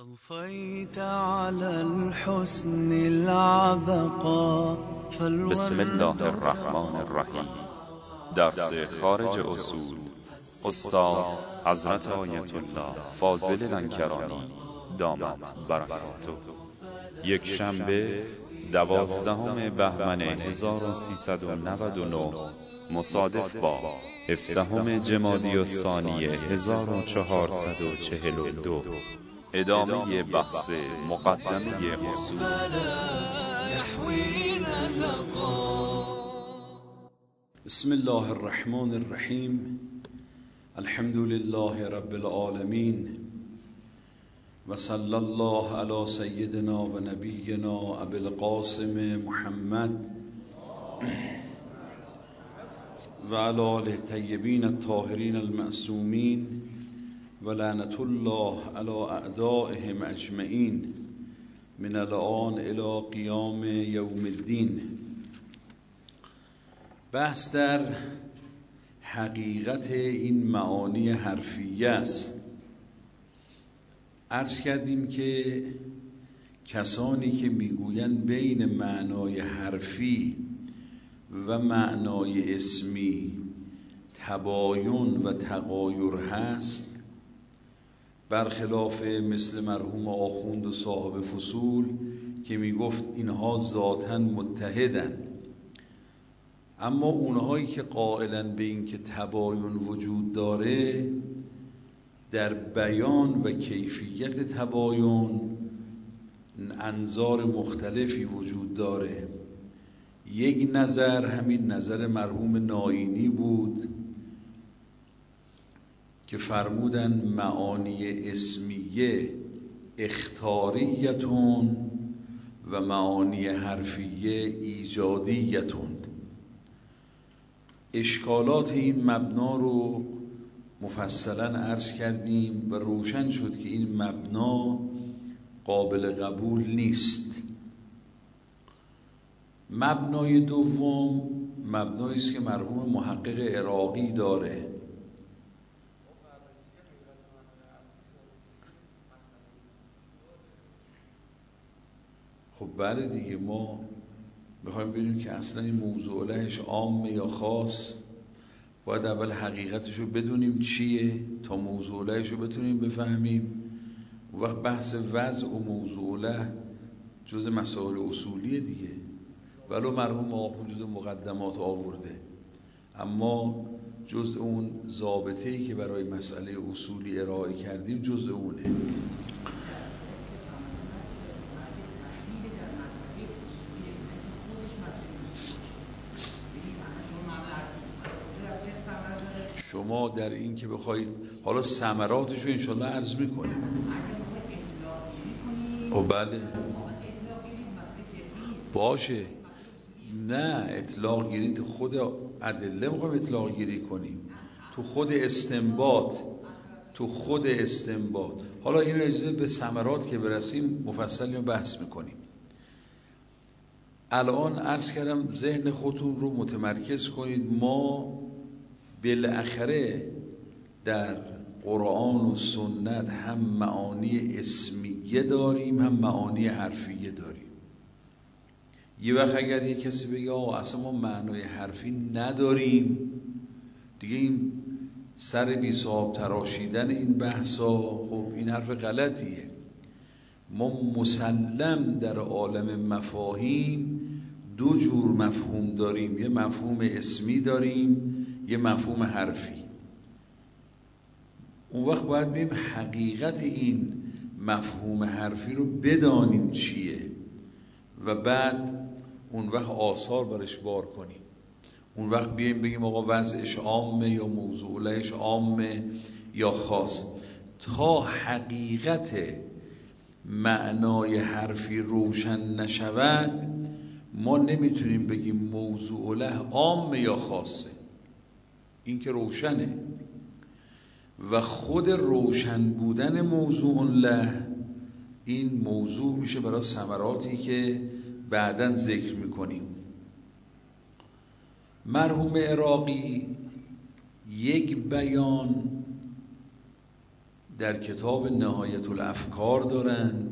أضفيت على الحسن العبقى. بسم الله الرحمن الرحیم. درس خارج اصول استاد حضرت آیت الله فاضل لنکرانی دامت برکاته. یک شنبه 12 بهمن 1399 مصادف با 17 جمادی الثانی 1442. ادامه بحث مقدمه اصول. بسم الله الرحمن الرحیم. الحمد لله رب العالمین و صلی الله علی سیدنا و نبینا ابی القاسم محمد و علی آله الطیبین الطاهرین المعصومین و لعنت الله علی اعدائهم اجمعین من الآن الی قیام یوم الدین. بحث در حقیقت این معانی حرفیه است. عرض کردیم که کسانی که میگویند بین معنای حرفی و معنای اسمی تباین و تغایر هست، برخلاف مثل مرحوم آخوند و صاحب فصول که میگفت اینها ذاتاً متحدن، اما اونهایی که قائلن به این که تباین وجود داره، در بیان و کیفیت تباین انظار مختلفی وجود داره. یک نظر همین نظر مرحوم نائینی بود که فرمودن معانی اسمیه اختاریتون و معانی حرفیه ایجادیتون. اشکالات این مبنا رو مفصلا عرض کردیم و روشن شد که این مبنا قابل قبول نیست. مبنای دوم مبنایی است که مرحوم محقق عراقی داره. خب بله دیگه، ما میخوایم ببینیم که اصلا این موضوع لهش عامه یا خاص. باید اول حقیقتش رو بدونیم چیه تا موضوع لهش رو بتونیم بفهمیم. وقت بحث وضع و موضوع له جز مسائل اصولیه دیگه، ولو مرحوم آخوند جز مقدمات آورده، اما جز اون ضابطه‌ای که برای مسئله اصولی ارائه کردیم جز اونه. شما در این که بخواید حالا ثمراتش رو انشالله عرض میکنیم. او بله باشه، نه اطلاق گیری تو خود ادله میخوایم اطلاق گیری کنیم، تو خود استنباط. حالا این اجازه به ثمرات که برسیم مفصل بحث میکنیم. الان عرض کردم ذهن خودتون رو متمرکز کنید. ما بالاخره در قرآن و سنت هم معانی اسمیه داریم هم معانی حرفیه داریم. یه وقت اگر یه کسی بگه آقا اصلا ما معنای حرفی نداریم، دیگه این سر بی صاحب تراشیدن این بحثا، خب این حرف غلطیه. ما مسلم در عالم مفاهیم دو جور مفهوم داریم، یه مفهوم اسمی داریم یه مفهوم حرفی. اون وقت باید بیم حقیقت این مفهوم حرفی رو بدانیم چیه و بعد اون وقت آثار برش بار کنیم. اون وقت بیایم بگیم آقا وضعش عامه یا موضوع لهش عامه یا خاص. تا حقیقت معنای حرفی روشن نشود ما نمیتونیم بگیم موضوع له عامه یا خاصه. این که روشنه و خود روشن بودن موضوع له این موضوع میشه برای ثمراتی که بعداً ذکر میکنیم. مرحوم عراقی یک بیان در کتاب نهایت الافکار دارن،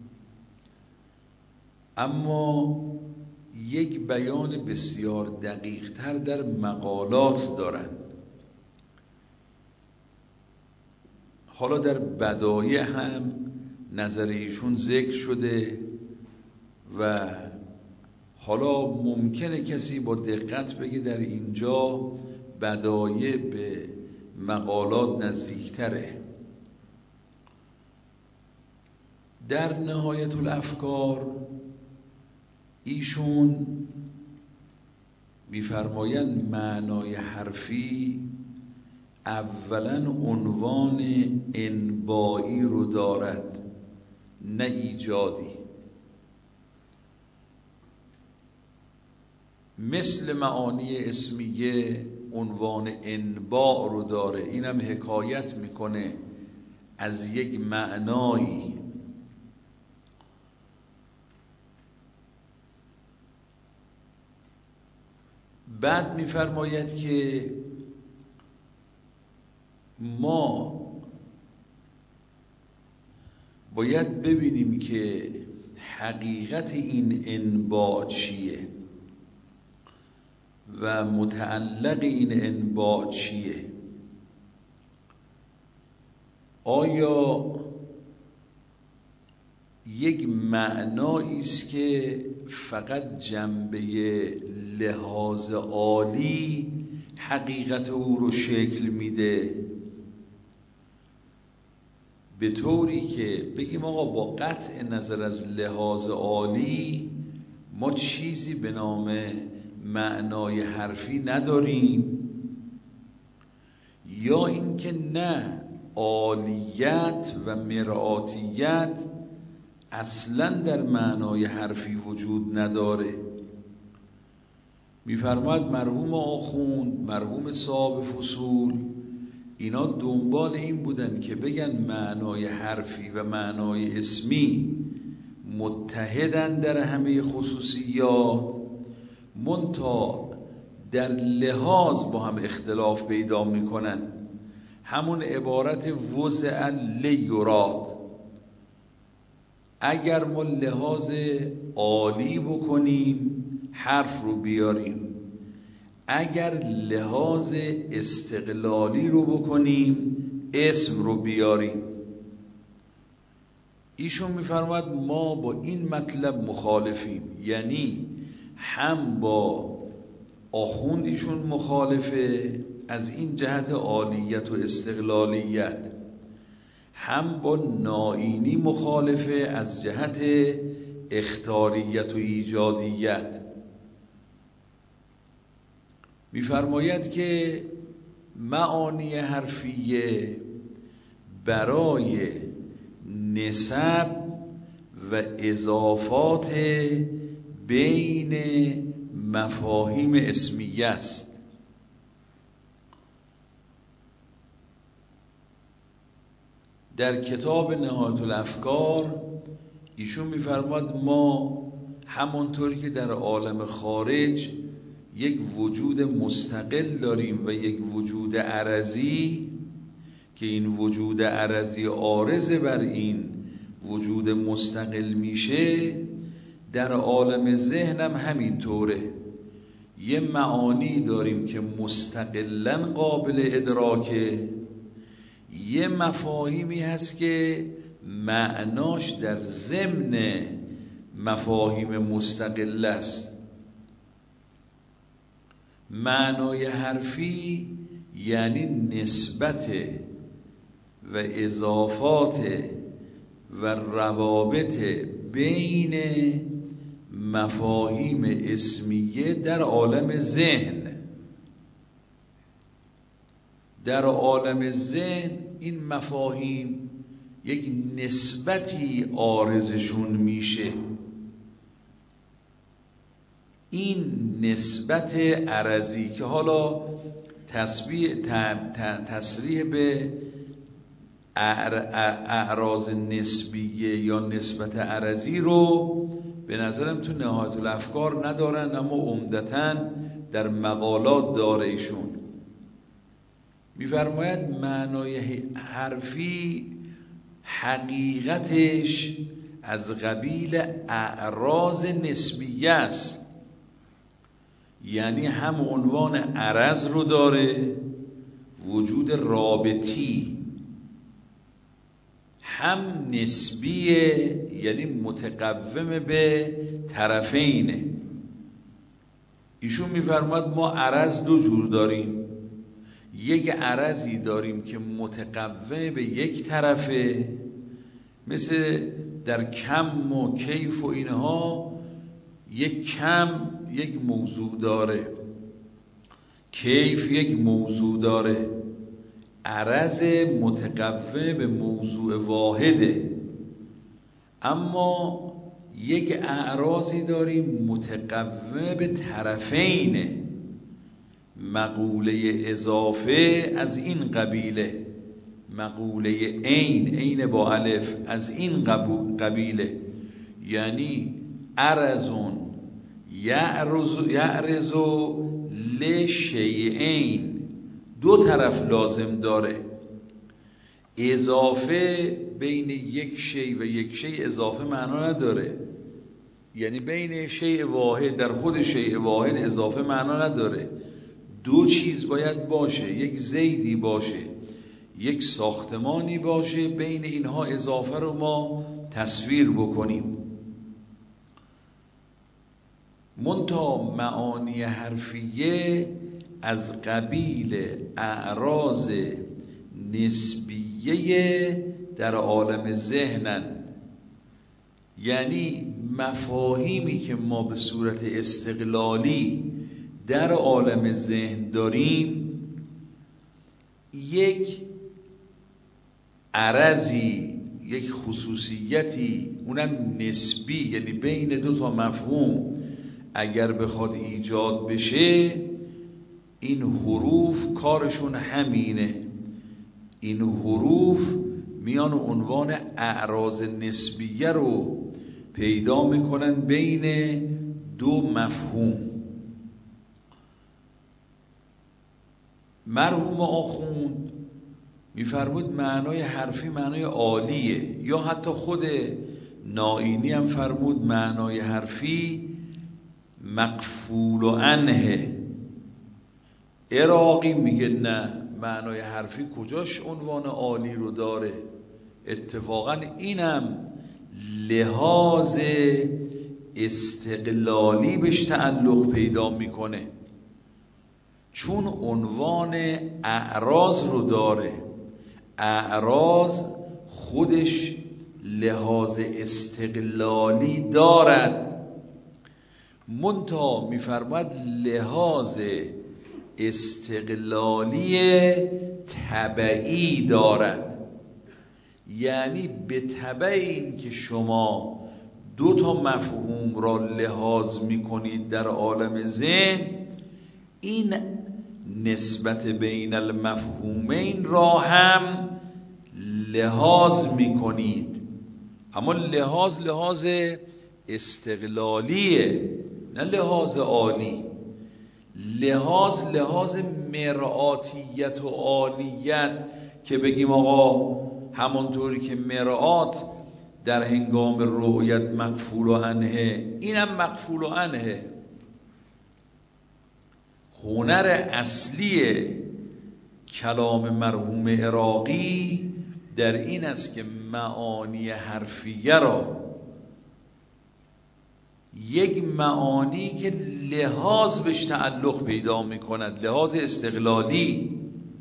اما یک بیان بسیار دقیق تر در مقالات دارن. حالا در بدایع هم نظر ایشون ذکر شده و حالا ممکنه کسی با دقت بگه در اینجا بدایع به مقالات نزدیکتره. در نهایت الافکار ایشون می‌فرمایند معنای حرفی اولا عنوان انبائی رو دارد، نه ایجادی. مثل معانی اسمیه عنوان انباع رو داره، اینم حکایت میکنه از یک معنایی. بعد میفرماید که ما باید ببینیم که حقیقت این انباع چیه و متعلق این انباع چیه. آیا یک معنایی است که فقط جنبه لحاظ عالی حقیقت او رو شکل میده، به طوری که بگیم آقا با قطع نظر از لحاظ عالی ما چیزی به نام معنای حرفی نداریم، یا اینکه نه، عالیت و مرآتیت اصلا در معنای حرفی وجود نداره. میفرماید مرحوم آخوند، مرحوم صاحب فصول، اینا دنبال این بودن که بگن معنای حرفی و معنای اسمی متحدن در همه خصوصیات، منتها در لحاظ با هم اختلاف پیدا میکنن. همون عبارت وضع لیراد، اگر ما لحاظ عالی بکنیم حرف رو بیاریم، اگر لحاظ استقلالی رو بکنیم اسم رو بیاریم. ایشون میفرماید ما با این مطلب مخالفیم، یعنی هم با آخوند ایشون مخالفه از این جهت عالیت و استقلالیت، هم با نائینی مخالفه از جهت اختیاریت و ایجادیت. میفرماید که معانی حرفیه برای نسب و اضافات بین مفاهیم اسمیه است. در کتاب نهایت الافکار ایشون میفرماد ما همونطوری که در عالم خارج یک وجود مستقل داریم و یک وجود عرضی که این وجود عرضی عارض بر این وجود مستقل میشه، در عالم ذهنم همینطوره. یه معانی داریم که مستقلاً قابل ادراکه، یه مفاهیمی هست که معناش در ضمن مفاهیم مستقل است. معنای حرفی یعنی نسبت و اضافات و روابط بین مفاهیم اسمیه در عالم ذهن. در عالم ذهن این مفاهیم یک نسبتی عارضشون میشه. این نسبت عرضی که حالا تصریح به اعراض نسبیه یا نسبت عرضی رو به نظرم تو نهایت الافکار ندارن، اما عمدتاً در مقالات داره ایشون. میفرماید معنای حرفی حقیقتش از قبیل اعراض نسبیه است، یعنی هم عنوان عرض رو داره، وجود رابطی، هم نسبیه یعنی متقوم به طرفینه. ایشون میفرماد ما عرض دو جور داریم، یک عرضی داریم که متقوم به یک طرفه، مثل در کم و کیف و اینها، یک کم یک موضوع داره، کیف یک موضوع داره، عرض متقوم به موضوع واحده. اما یک اعراضی داریم متقوم به طرفینه، مقوله اضافه از این قبیله، مقوله عین با الف از این قبیله، یعنی عرضون یعرض لشیئین، دو طرف لازم داره. اضافه بین یک شی و یک شی اضافه معنا نداره، یعنی بین شیء واحد در خود شیء واحد اضافه معنا نداره. دو چیز باید باشه، یک زیدی باشه، یک ساختمانی باشه، بین اینها اضافه رو ما تصویر بکنیم. منتها معانی حرفیه از قبیل اعراض نسبیه در عالم ذهنن، یعنی مفاهیمی که ما به صورت استقلالی در عالم ذهن داریم، یک عرضی، یک خصوصیتی، اونم نسبی، یعنی بین دو تا مفهوم اگر بخواد ایجاد بشه، این حروف کارشون همینه. این حروف میان عنوان اعراض نسبیه رو پیدا میکنن بین دو مفهوم. مرحوم آخوند میفرمود معنای حرفی معنای عالیه، یا حتی خود نائینی هم فرمود معنای حرفی مقفول عنه. عراقی میگه نه، معنای حرفی کجاش عنوان عالی رو داره، اتفاقا اینم لحاظ استقلالی بهش تعلق پیدا میکنه، چون عنوان اعراض رو داره. اعراض خودش لحاظ استقلالی دارد، منتها میفرماد لحاظ استقلالی تبعی دارد، یعنی به تبع این که شما دو تا مفهوم را لحاظ میکنید در عالم ذهن، این نسبت بین المفهومین را هم لحاظ میکنید. اما لحاظ استقلالیه، نه لحاظ عالی. لحاظ مرآتیت و عالیت، که بگیم آقا همانطوری که مرآت در هنگام رؤیت مقفول عنه، اینم مقفول عنه. هنر اصلی کلام مرحوم عراقی در این است که معانی حرفیه را، یک معانی که لحاظ بهش تعلق پیدا می کند، لحاظ استقلالی،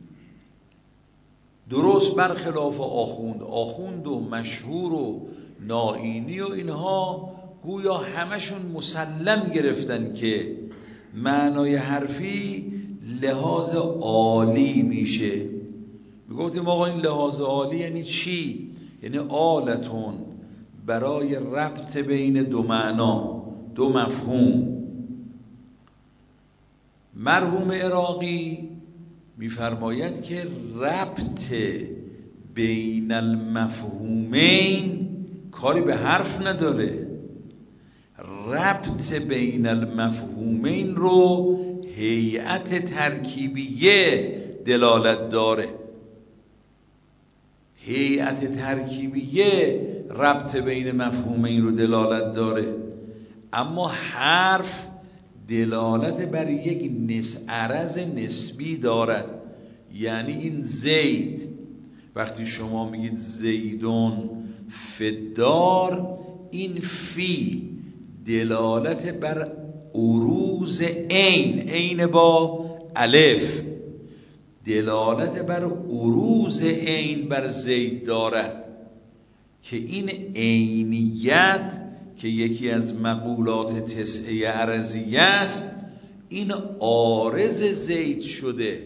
درست برخلاف آخوند و مشهور و نائینی و اینها گویا همشون مسلم گرفتن که معنای حرفی لحاظ عالی میشه. میگفتیم آقا این لحاظ عالی یعنی چی؟ یعنی آلتون برای ربط بین دو معنا، دو مفهوم. مرحوم عراقی میفرماید که ربط بین المفهومین کاری به حرف نداره، ربط بین المفهومین رو هیئت ترکیبیه دلالت داره. هیئت ترکیبیه ربط بین مفهومین رو دلالت داره، اما حرف دلالت بر یک عرض نسبی دارد. یعنی این زید، وقتی شما میگید زیدون فدار، این فی دلالت بر عروض عین با الف، دلالت بر عروض عین بر زید دارد که این عینیت که یکی از مقولات تسعه عرضیه است، این عارض زید شده.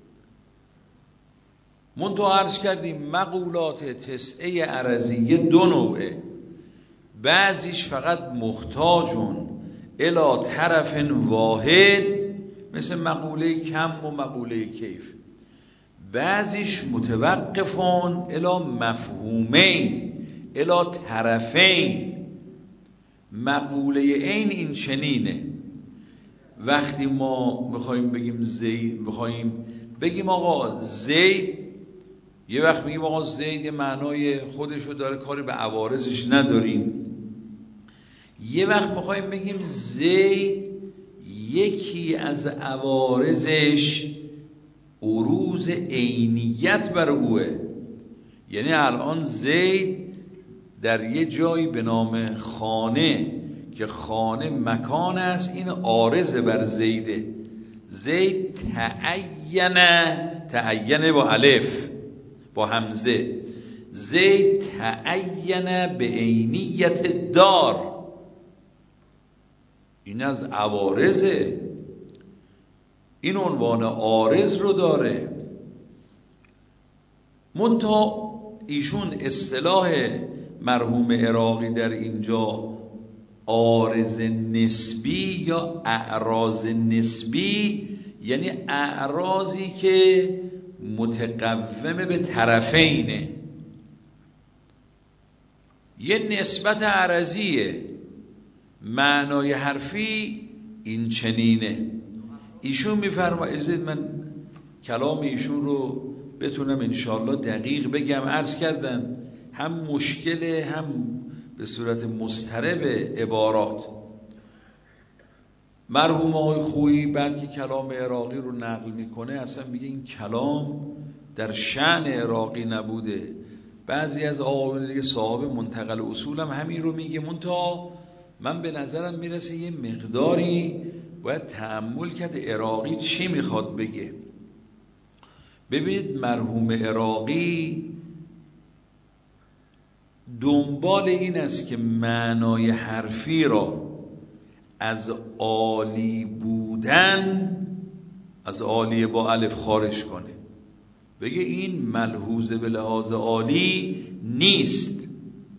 منتها عرض کردیم مقولات تسعه عرضیه دو نوعه، بعضیش فقط محتاجون الی طرف واحد مثل مقوله کم و مقوله کیف، بعضیش متوقفون الی مفهومین الی طرفین. مقوله این چنینه، وقتی ما میخوایم بگیم زید، میخوایم بگیم آقا زید، یه وقت میگیم آقا زید یه معنای خودشو داره، کاری به عوارضش نداریم. یه وقت میخوایم بگیم زید یکی از عوارضش عروض عینیت بر اوه. یعنی الان زید در یه جایی به نام خانه که خانه مکان است، این عارض بر زیده. زید تعینه با الف با همزه، زید تعینه به عینیت دار، این از عوارضه، این عنوان عارض رو داره. منتها ایشون اصطلاح مرحوم عراقی در اینجا عارض نسبی یا اعراض نسبی، یعنی اعراضی که متقومه به طرفینه، یه نسبت عرضیه. معنای حرفی این چنینه. ایشون میفرماید، من کلام ایشون رو بتونم انشاءالله دقیق بگم، عرض کردم هم مشکل هم به صورت مضطرب عبارات. مرحوم آقای خویی بعد که کلام عراقی رو نقل میکنه اصلا میگه این کلام در شأن عراقی نبوده. بعضی از آقایون دیگه صاحب منتقل اصول هم همین رو میگه. منتها من به نظرم میرسه یه مقداری باید تأمل کرد عراقی چی میخواد بگه. ببینید مرحوم عراقی دنبال این است که معنای حرفی را از عالی بودن، از عالی با الف خارج کنه، بگه این ملحوظه به لحاظ عالی نیست.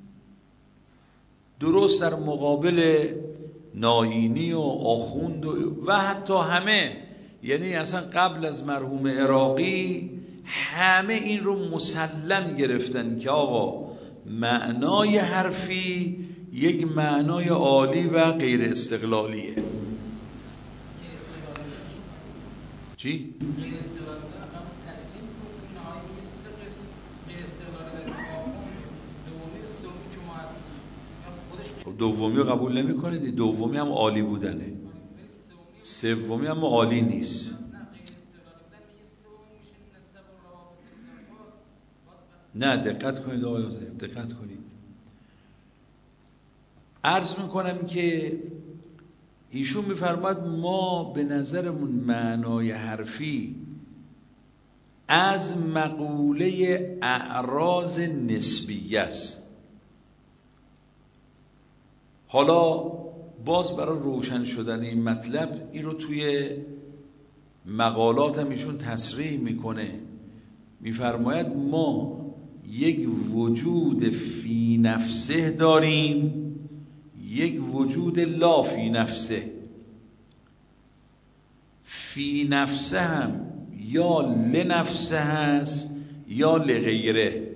درست در مقابل ناینی و آخوند و حتی همه، یعنی اصلا قبل از مرحوم عراقی همه این رو مسلم گرفتن که آقا معنای حرفی یک معنای عالی و غیر استقلالیه. چی؟ غیر استقلالی هم تصریح کنید نهایی سه قسم غیر استقلالی در آخوند، دومی و سومی که ما هستیم. خب دومی رو قبول نمی کنید؟ دومی هم عالی بودنه، سومی هم عالی نیست. نه دقت کنید آقای حسین، دقت کنید. عرض میکنم که ایشون میفرماید ما به نظرمون معنای حرفی از مقوله اعراض نسبیه است. حالا باز برای روشن شدن این مطلب این رو توی مقالات هم ایشون تصریح میکنه، میفرماید ما یک وجود فی نفسه داریم، یک وجود لا فی نفسه. فی نفسه هم یا لنفسه هست یا لغیره،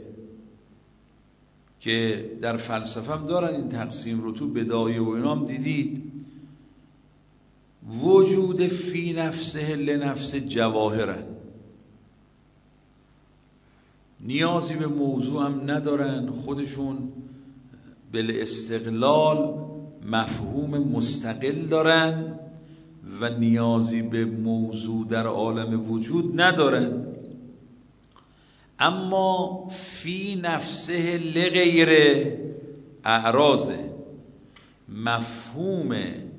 که در فلسفه هم دارن این تقسیم رو، تو بدایه و اینا هم دیدید. وجود فی نفسه لنفسه جواهرن، نیازی به موضوع هم ندارن، خودشون بالاستقلال مفهوم مستقل دارن و نیازی به موضوع در عالم وجود ندارن. اما فی نفسه لغیره اعراضه، مفهوم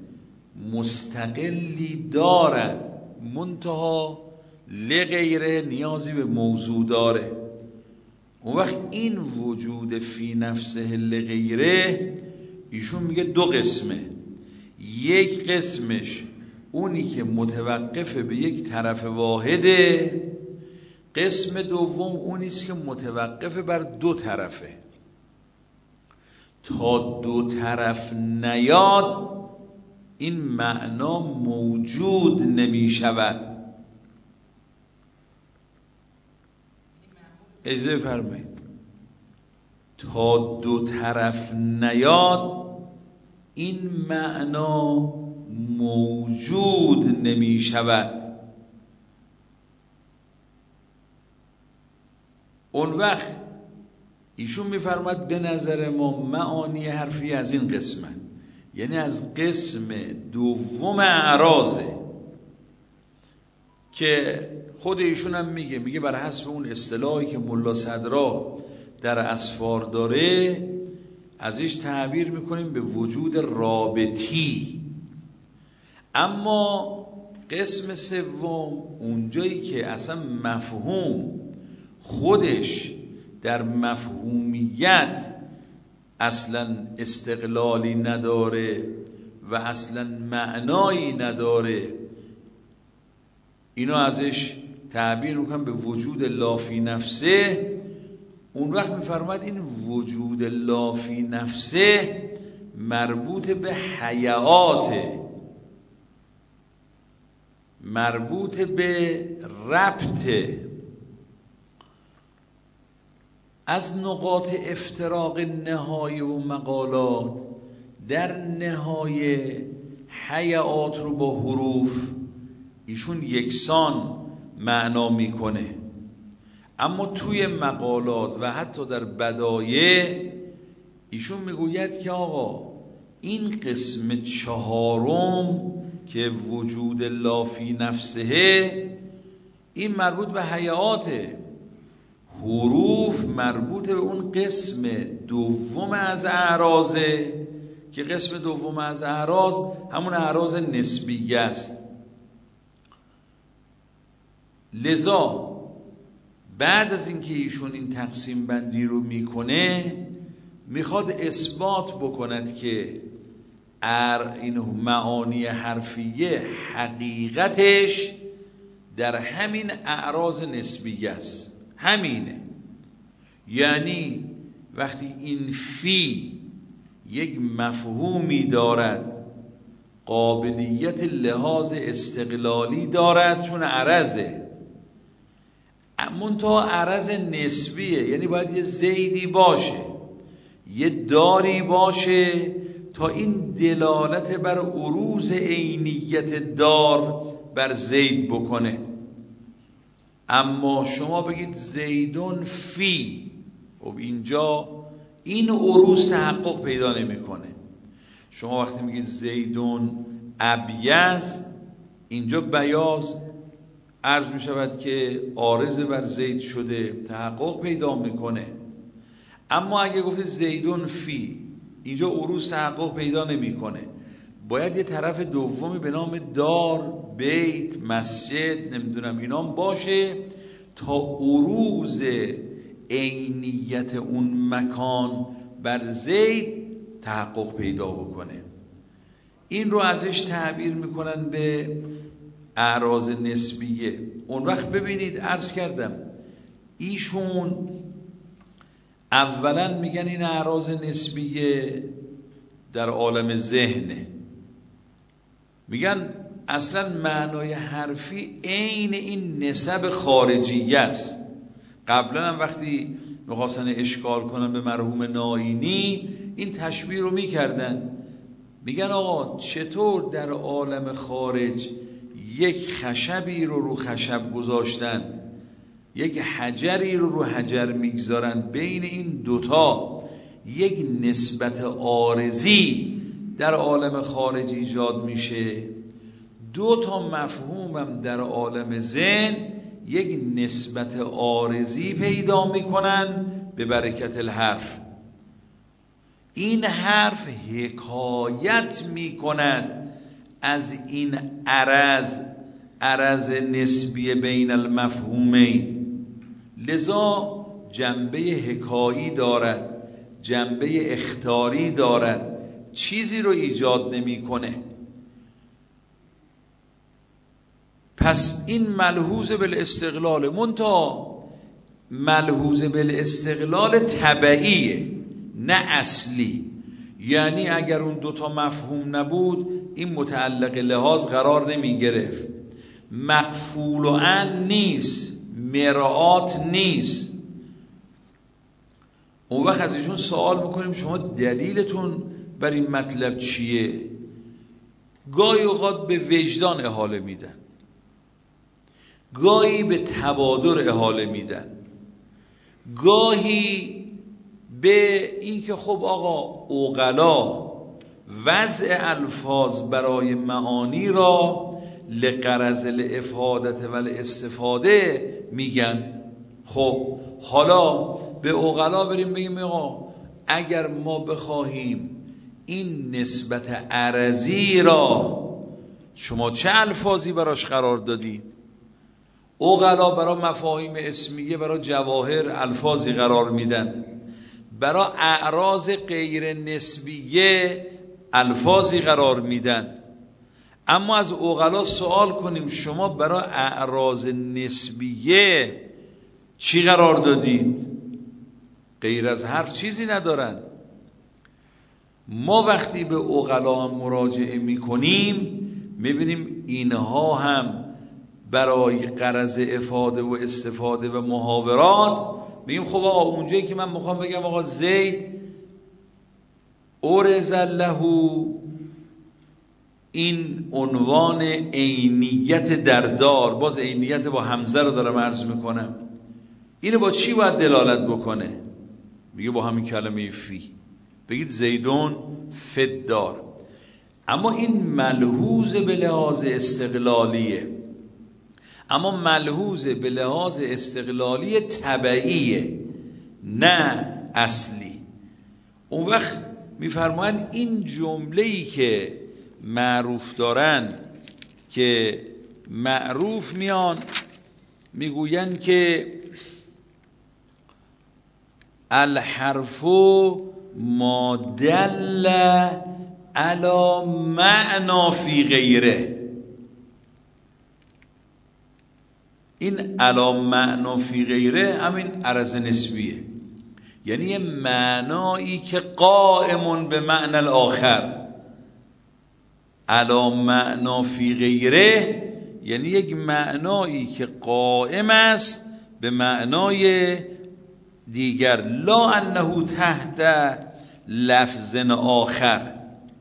مستقلی دارن، منتها لغیره نیازی به موضوع داره. اون وقت این وجود فی نفسه لغیره ایشون میگه دو قسمه. یک قسمش اونی که متوقف به یک طرف واحده، قسم دوم اونیست که متوقف بر دو طرفه. تا دو طرف نیاد این معنا موجود نمی شود. اجازه فرمایید، تا دو طرف نیاد این معنا موجود نمی شود. اون وقت ایشون میفرماد به نظر ما معانی حرفی از این قسمه، یعنی از قسم دوم اعراضه که خود ایشون هم میگه بر حسب اون اصطلاحی که ملا صدرا در اسفار داره ازش تعبیر میکنیم به وجود رابطی. اما قسم سوم اونجایی که اصلا مفهوم خودش در مفهومیت اصلا استقلالی نداره و اصلا معنایی نداره، اینو ازش تعبیر میکنم به وجود لا فی نفسه. اون وقت میفرماد این وجود لا فی نفسه مربوط به حیاته، مربوط به ربطه. از نقاط افتراق نهایی و مقالات در نهایه حیات رو با حروف ایشون یکسان معنا میکنه، اما توی مقالات و حتی در بدایع ایشون میگوید که آقا این قسم چهارم که وجود لا فی نفسه این مربوط به حیاته، حروف مربوط به اون قسم دوم از اعراضه که قسم دوم از اعراض همون اعراض نسبیه است. لذا بعد از اینکه ایشون این تقسیم بندی رو میکنه میخواد اثبات بکند که این معانی حرفیه حقیقتش در همین اعراض نسبیه است. همینه، یعنی وقتی این فی یک مفهومی دارد، قابلیت لحاظ استقلالی دارد چون عرضه، منتها عرض نسبیه، یعنی باید یه زیدی باشه، یه داری باشه تا این دلالت بر عروض عینیت دار بر زید بکنه. اما شما بگید زیدون فی، خب اینجا این عروض تحقق پیدا نمیکنه. شما وقتی میگید زیدون ابیض، اینجا بیاض عرض میشود که عارض بر زید شده، تحقق پیدا میکنه. اما اگه گفتید زیدون فی، اینجا عروض تحقق پیدا نمیکنه. باید یه طرف دومی به نام دار، بیت، مسجد، نمیدونم اینام باشه تا عروض عینیت اون مکان بر زید تحقق پیدا بکنه. این رو ازش تعبیر میکنن به اعراض نسبیه. اون وقت ببینید عرض کردم ایشون اولا میگن این اعراض نسبیه در عالم ذهنه، میگن اصلا معنای حرفی عین این نسب خارجیه است. قبلا هم وقتی میخواستن اشکال کنن به مرحوم ناینی این تشبیه رو میکردن، میگن آقا چطور در عالم خارج یک خشبی رو خشب گذاشتن یک حجری رو حجر میگذارن، بین این دوتا یک نسبت عارضی در عالم خارج ایجاد میشه. دو تا مفهومم در عالم ذهن یک نسبت عارضی پیدا میکنن به برکت الحرف. این حرف حکایت میکند از این عرض نسبی بین المفهومین، لذا جنبه حکایی دارد، جنبه اخطاری دارد، چیزی رو ایجاد نمیکنه. پس این ملحوظ بالاستقلال، منتها ملحوظ بالاستقلال تبعیه نه اصلی. یعنی اگر اون دوتا مفهوم نبود این متعلق لحاظ قرار نمی گرفت، مقفول و عن نیست، مرآت نیست. اون وقت از ایشون سوال میکنیم شما دلیلتون بر این مطلب چیه؟ گاهی اوقات به وجدان احاله میدن، گاهی به تبادر احاله میدن، گاهی به این که خب آقا عقلا وضع الفاظ برای معانی را لغرض الافادة و الاستفاده میگن. خب حالا به عقلا بریم بگیم آقا اگر ما بخواهیم این نسبت عرضی را شما چه الفاظی براش قرار دادید؟ عقلا برای مفاهیم اسمیه، برای جواهر الفاظی قرار میدن، برای اعراض غیر نسبیه الفاظی قرار میدن. اما از عقلا سوال کنیم شما برای اعراض نسبیه چی قرار دادید؟ غیر از حرف چیزی ندارن. ما وقتی به عقلا مراجعه میکنیم میبینیم اینها هم برای غرض افاده و استفاده و محاورات میگیم خب آقا اونجایی که من میخوام بگم آقا زید اورز له این عنوان عینیت در دار، باز عینیت با همزه رو دارم عرض میکنم، اینو با چی باید دلالت بکنه؟ میگه با همین کلمه فی، بگید زیدون فی دار. اما این ملحوظ به لحاظ استقلالیه، اما ملحوظ به لحاظ استقلالی تبعیه نه اصلی. اون وقت میفرمایند این جمله‌ای که معروف دارن، که معروف میان میگوین که الحرف ما دل علی معنا فی غیره. این علی معنا فی غیره همین عرض نسبیه، یعنی یه معنایی که قائم به معنی الاخر. علی معنا فی غیره یعنی یک معنایی که قائم است به معنای دیگر، لا انه تحت لفظ آخر.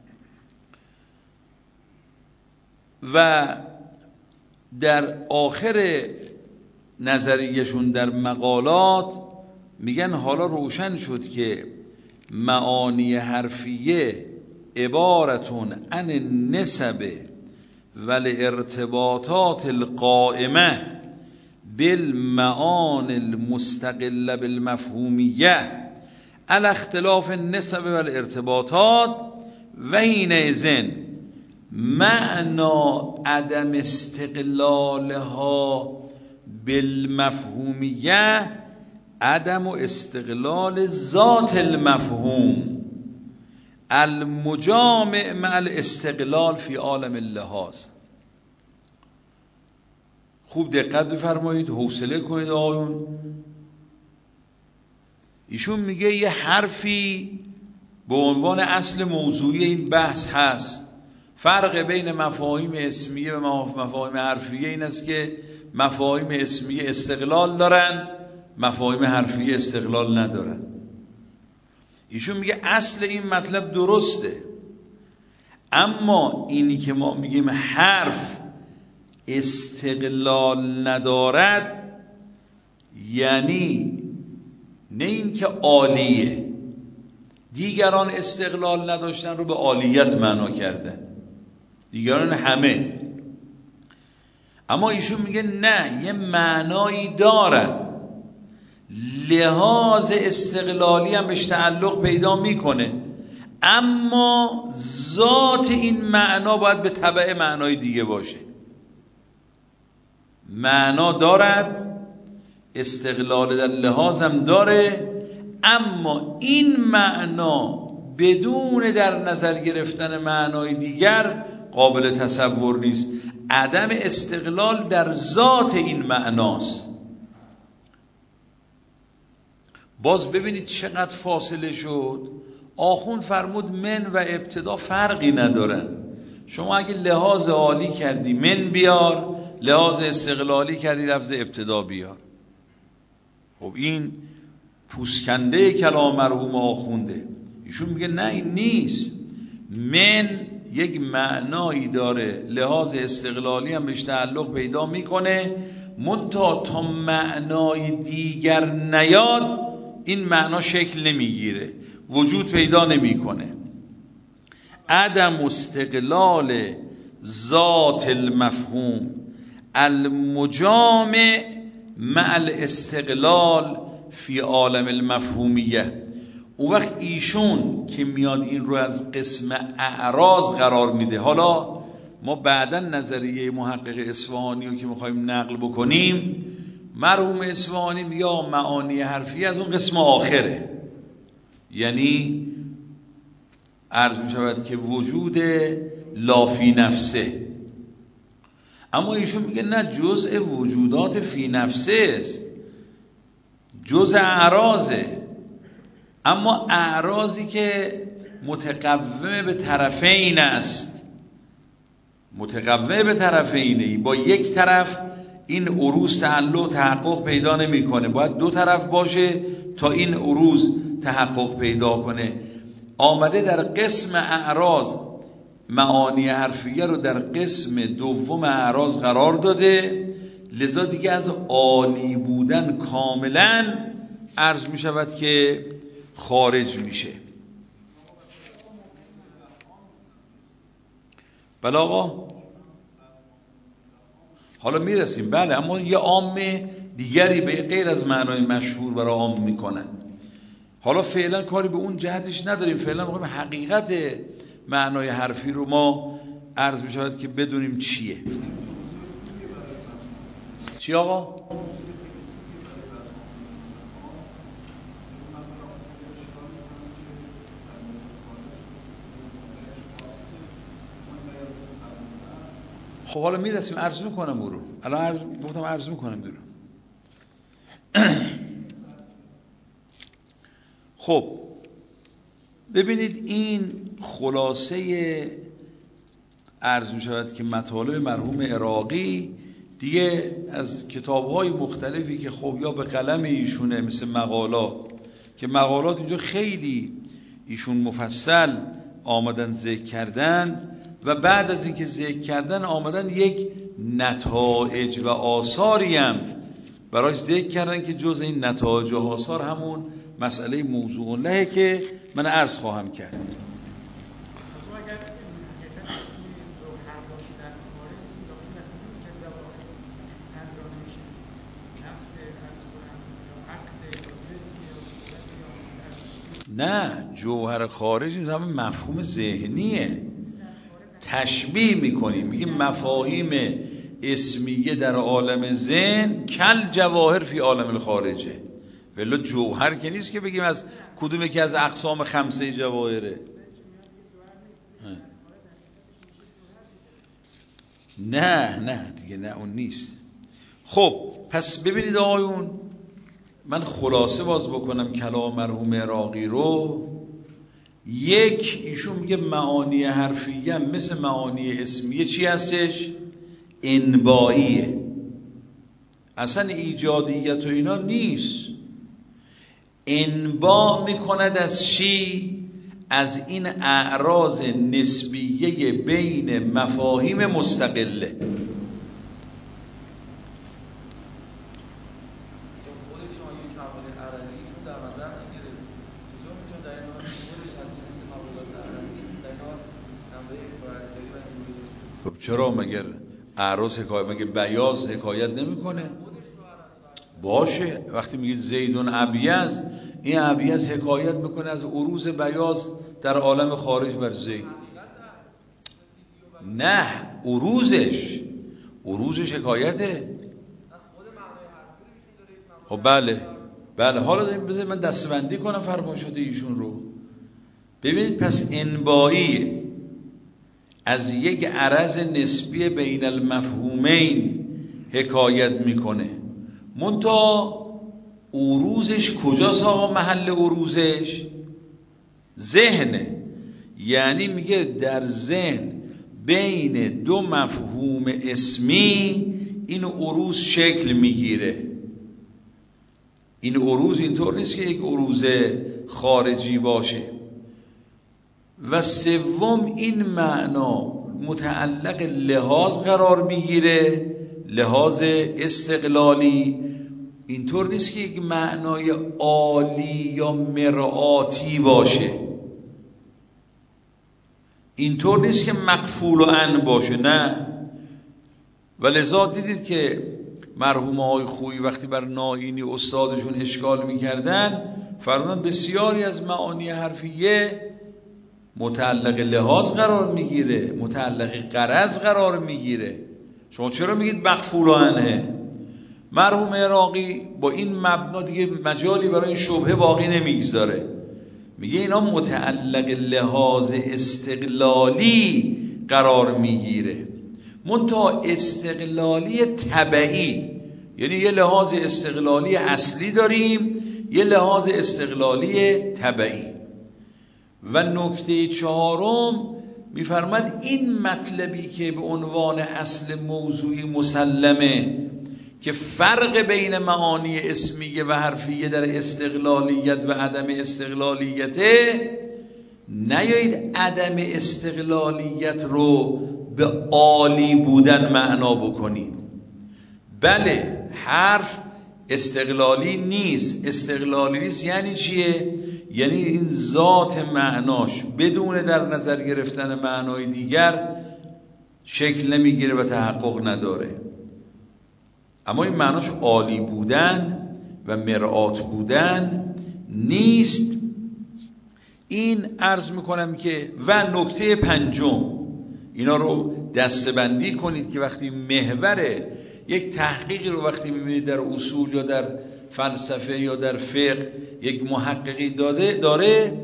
و در آخر نظریشون در مقالات میگن حالا روشن شد که معانی حرفیه عبارتون عن النسب والارتباطات القائمه بالمعانی المستقله بالمفهومیه علی اختلاف النسب والارتباطات و حینئذ معنا عدم استقلالها بالمفهومیه عدم استقلال ذات المفهوم المجامع مع الاستقلال فی عالم اللحاظ. خوب دقت بفرمایید، حوصله کنید آقایون. ایشون میگه یه حرفی به عنوان اصل موضوعی این بحث هست. فرق بین مفاهیم اسمیه و مفاهیم حرفیه این است که مفاهیم اسمیه استقلال دارن، مفاهیم حرفیه استقلال ندارن. ایشون میگه اصل این مطلب درسته، اما اینی که ما میگیم حرف استقلال ندارد یعنی نه این که عالیه، دیگران استقلال نداشتن رو به عالیت معنا کردن، دیگران همه. اما ایشون میگه نه، یه معنایی دارن، لحاظ استقلالی هم بهش تعلق پیدا میکنه، اما ذات این معنا باید به تبع معنای دیگه باشه. معنا دارد، استقلال در لحاظ هم داره، اما این معنا بدون در نظر گرفتن معنای دیگر قابل تصور نیست. عدم استقلال در ذات این معناست. باز ببینید چقدر فاصله شد. آخوند فرمود من و ابتدا فرقی ندارن. شما اگه لحاظ عالی کردی من بیار، لحاظ استقلالی کردی لفظ ابتدا بیار. خب این پوسکنده کلام مرحوم آخونده. ایشون میگه نه این نیست، من یک معنایی داره، لحاظ استقلالی هم بهش تعلق پیدا میکنه، منتها تا معنای دیگر نیاد این معنا شکل نمیگیره، وجود پیدا نمیکنه. عدم استقلال ذات المفهوم المجامع مع الاستقلال فی عالم المفهومیه. اون وقت ایشون که میاد این رو از قسم اعراض قرار میده. حالا ما بعداً نظریه محقق اصفهانی رو که میخوایم نقل بکنیم، مرحوم اصفهانی میگه معانی حرفی از اون قسم آخره، یعنی عرض میشود که وجود لا فی نفسه. اما ایشون میگه نه، جزء وجودات فی نفسه است، جزء اعراضه، اما اعراضی که متقوم به طرفین است، متقوم به طرفینه، با یک طرف این عروض تعلق تحقق پیدا نمیکنه، باید دو طرف باشه تا این عروض تحقق پیدا کنه. آمده در قسم اعراض معانی حرفیه رو در قسم دوم اعراض قرار داده، لذا دیگه از عالی بودن کاملا عرض می شود که خارج میشه. بله آقا، حالا میرسیم. بله، اما یه عام دیگری به غیر از معنای مشهور برای عام میکنن. حالا فعلا کاری به اون جهتش نداریم، فعلا میخوایم حقیقت معنای حرفی رو ما عرض میشود که بدونیم چیه. چی آقا؟ خب حالا میرسیم، عرض میکنم او رو. الان عرض میکنم او رو. خب ببینید این خلاصه عرض میشود که مطالب مرحوم عراقی دیگه از کتاب‌های مختلفی که خب یا به قلم ایشونه، مثل مقالات، که مقالات اینجا خیلی ایشون مفصل آمدن ذکر کردن و بعد از اینکه ذکر کردن آمدن یک نتایج و آثاری هم براش ذکر کردن که جز این نتایج و آثار همون مسئله موضوع لهه که من عرض خواهم کرد. نه، جوهر خارج این همه مفهوم ذهنیه، تشبیه میکنیم، میگیم مفاهیم اسمیه در عالم ذهن کل جواهر فی عالم الخارجه. ولی جوهر که نیست که بگیم از کدوم یکی از اقسام خمسه جواهره. نه دیگه، نه اون نیست. خب پس ببینید آقایون، من خلاصه باز بکنم کلام مرحوم عراقی رو. یک، ایشون میگه معانی حرفیه مثل معانی اسمیه چی هستش؟ انباییه، اصلا ایجادیت و اینا نیست. انبا میکند از چی؟ از این اعراض نسبیه بین مفاهیم مستقله. خب چرا مگر اعراض حکایت، مگه بیاض حکایت نمیکنه؟ باشه، وقتی میگید زیدون ابیض، این ابیض حکایت میکنه از عروض بیاض در عالم خارج بر زید. نه، عروضش حکایته. خب بله حالا داریم، بذارید من دستبندی کنم فرمایشات ایشون رو. ببینید، پس انبایی از یک عرض نسبی بین المفهومین حکایت میکنه، منتها عروضش کجاست آقا؟ محل عروضش ذهنه. یعنی میگه در ذهن بین دو مفهوم اسمی این عروض شکل میگیره. این عروض اینطور نیست که یک عروض خارجی باشه. و سوم، این معنا متعلق لحاظ قرار میگیره، لحاظ استقلالی. اینطور نیست که یک معنای عالی یا مرآتی باشه، اینطور نیست که مقفول و عن باشه، نه. و لذا دیدید که مرحوم آقای خویی وقتی بر نائینی استادشون اشکال میکردن، فرمودن بسیاری از معانی حرفیه متعلق لحاظ قرار میگیره، متعلق غرض قرار میگیره. شما چرا میگید مقفول و عنه؟ مرحوم عراقی با این مبنا دیگه مجالی برای این شبهه باقی نمیگذاره، میگه اینا متعلق لحاظ استقلالی قرار میگیره، منتها استقلالی تبعی. یعنی یه لحاظ استقلالی اصلی داریم، یه لحاظ استقلالی تبعی. و نکته چهارم میفرماد این مطلبی که به عنوان اصل موضوعی مسلمه که فرق بین معانی اسمیه و حرفیه در استقلالیت و عدم استقلالیته، نیایید عدم استقلالیت رو به عالی بودن معنا بکنید. بله، حرف استقلالی نیست. استقلالی نیست یعنی چیه؟ یعنی این ذات معناش بدون در نظر گرفتن معنای دیگر شکل نمیگیره و تحقق نداره. اما این معناش عالی بودن و مرآت بودن نیست. این عرض میکنم که و نکته پنجم، اینا رو دسته‌بندی کنید که وقتی محور یک تحقیقی رو وقتی میبینید در اصول یا در فلسفه یا در فقه یک محققی داره،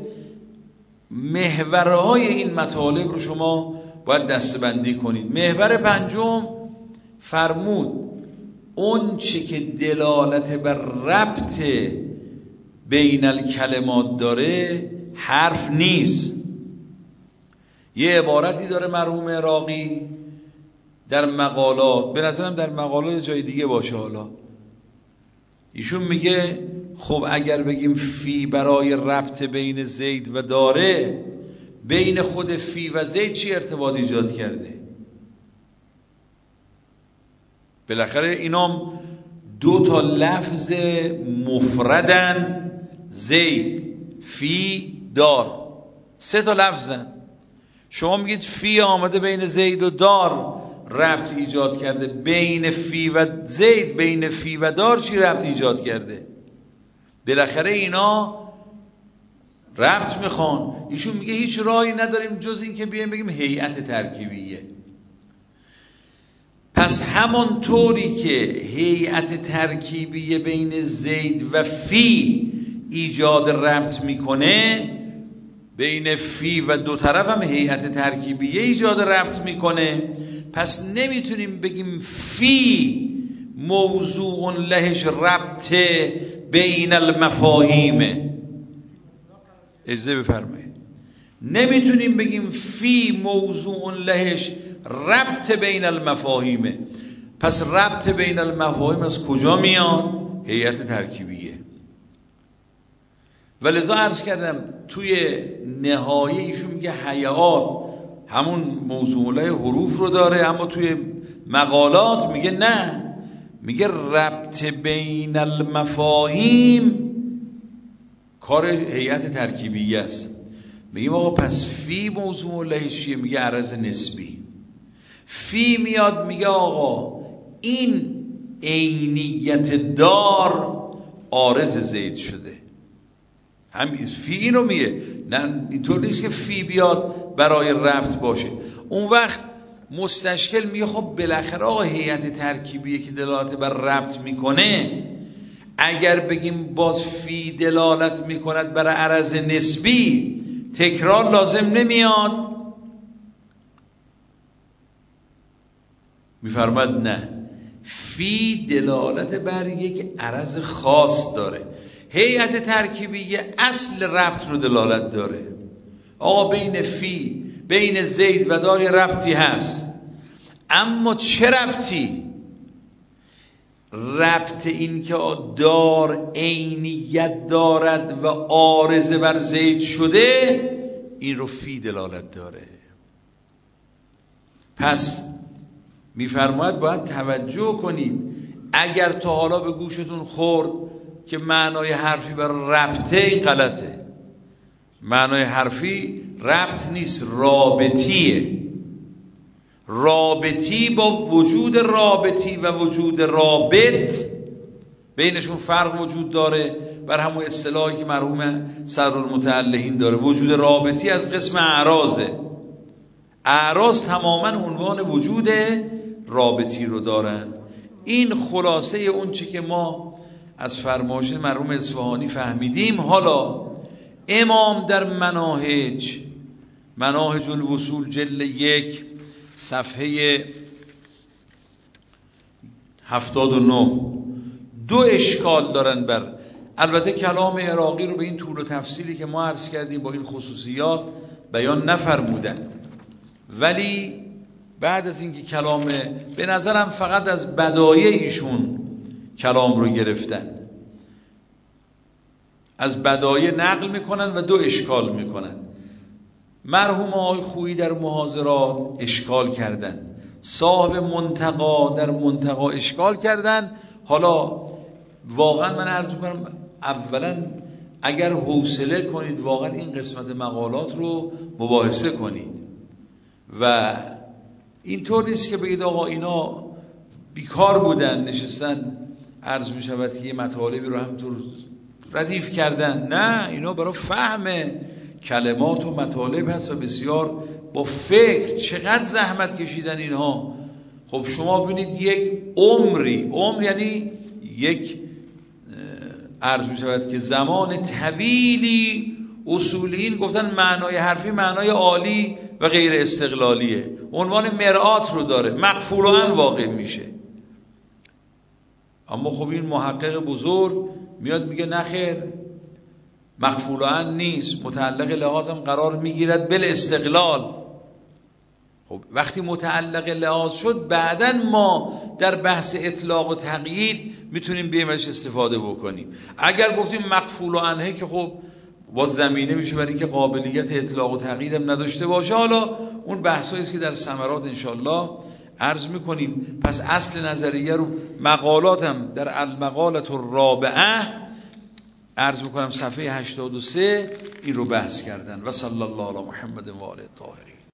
محورهای این مطالب رو شما باید دسته‌بندی کنید. محور پنجم فرمود اون چی که دلالت بر ربط بین الکلمات داره حرف نیست. یه عبارتی داره مرحوم عراقی در مقالات، به نظرم در مقالات جای دیگه باشه، حالا ایشون میگه خب اگر بگیم فی برای ربط بین زید و داره، بین خود فی و زید چی ارتباط ایجاد کرده؟ بالاخره اینام دو تا لفظ مفردن، زید، فی، دار، سه تا لفظن. شما میگید فی آمده بین زید و دار ربط ایجاد کرده، بین فی و زید، بین فی و دار چی ربط ایجاد کرده؟ بالاخره اینا ربط میخوان. ایشون میگه هیچ راهی نداریم جز این که بیایم بگیم هیئت ترکیبیه. پس همون طوری که هیئت ترکیبیه بین زید و فی ایجاد ربط میکنه، بین فی و دو طرف هم هیئت ترکیبیه ایجاد ربط میکنه. پس نمیتونیم بگیم فی موضوع لهش ربط بین المفاهیم. اجازه بفرمایید، نمیتونیم بگیم فی موضوع لهش ربط بین المفاهیم. پس ربط بین المفاهیم از کجا میاد؟ هیئت ترکیبیه. ولذا عرض کردم توی نهایه ایشون میگه هیئات همون موضوع له حروف رو داره، اما توی مقالات میگه نه، میگه ربط بین المفاهیم کار هیئت ترکیبیه است. میگیم آقا پس فی موضوع لهش چیه؟ میگه عرض نسبی. فی میاد میگه آقا این عینیت دار عارض زید شده، هم فی اینو میگه، نه اینطور نیست که فی بیاد برای ربط باشه. اون وقت مستشکل میگه خب بالاخره آقا هیئت ترکیبیه که دلالت بر ربط میکنه، اگر بگیم باز فی دلالت میکند بر عرض نسبی تکرار لازم نمیاد؟ میفرماد نه، فی دلالت بر یک عرض خاص داره. هیئت ترکیبیه اصل ربط رو دلالت داره. آقا بین فی بین زید و دار ربطی هست، اما چه ربطی؟ ربط این که دار عینیت دارد و عارضه بر زید شده، این رو فی دلالت داره. پس میفرماید باید توجه کنید. اگر تا حالا به گوشتون خورد که معنای حرفی برای ربطه، این غلطه. معنای حرفی ربط نیست، رابطیه. رابطی با وجود رابطی و وجود رابط بینشون فرق وجود داره، بر همون اصطلاحی که مرحوم صدرالمتعلهین داره. وجود رابطی از قسم اعراضه، اعراض تماما عنوان وجود رابطی رو دارن. این خلاصه اون چی که ما از فرمایش مرحوم اصفهانی فهمیدیم. حالا امام در مناهج الوصول جلد 1 صفحه 79 دو اشکال دارن بر، البته کلام عراقی رو به این طول و تفصیلی که ما عرض کردیم با این خصوصیات بیان نفرمودن، ولی بعد از اینکه کلام، به نظرم فقط از بدایع ایشون کلام رو گرفتن، از بدایع نقل میکنن و دو اشکال میکنن. مرحوم آقای خویی در محاضرات اشکال کردن، صاحب منتقا در منتقا اشکال کردن. حالا واقعا من عرض میکنم، اولا اگر حوصله کنید واقعا این قسمت مقالات رو مباحثه کنید و اینطور نیست که بگید آقا اینا بیکار بودن نشستن عرض می شود که یه مطالبی رو همطور ردیف کردن. نه، اینا برای فهم کلمات و مطالب هست و بسیار با فکر. چقدر زحمت کشیدن اینها. خب شما ببینید یک عمری، عمر یعنی یک عرض می شود که زمان طویلی اصولیین گفتن معنای حرفی معنای عالی و غیر استقلالیه، عنوان مرآت رو داره، مقفولان واقع میشه. اما خب این محقق بزرگ میاد میگه نخیر، مقفولان نیست، متعلق لحاظم قرار میگیرد بل استقلال. خب وقتی متعلق لحاظ شد، بعداً ما در بحث اطلاق و تقیید میتونیم بیمش استفاده بکنیم. اگر گفتیم مقفول و عنه که خب باز زمینه میشه برای اینکه قابلیت اطلاق و تقیید هم نداشته باشه. حالا اون بحثایی است که در ثمرات انشالله عرض میکنیم. پس اصل نظریه رو مقالاتم در المقالة الرابعه عرض میکنم صفحه 83 این رو بحث کردن. و صلی الله علی محمد و آله الطاهرین.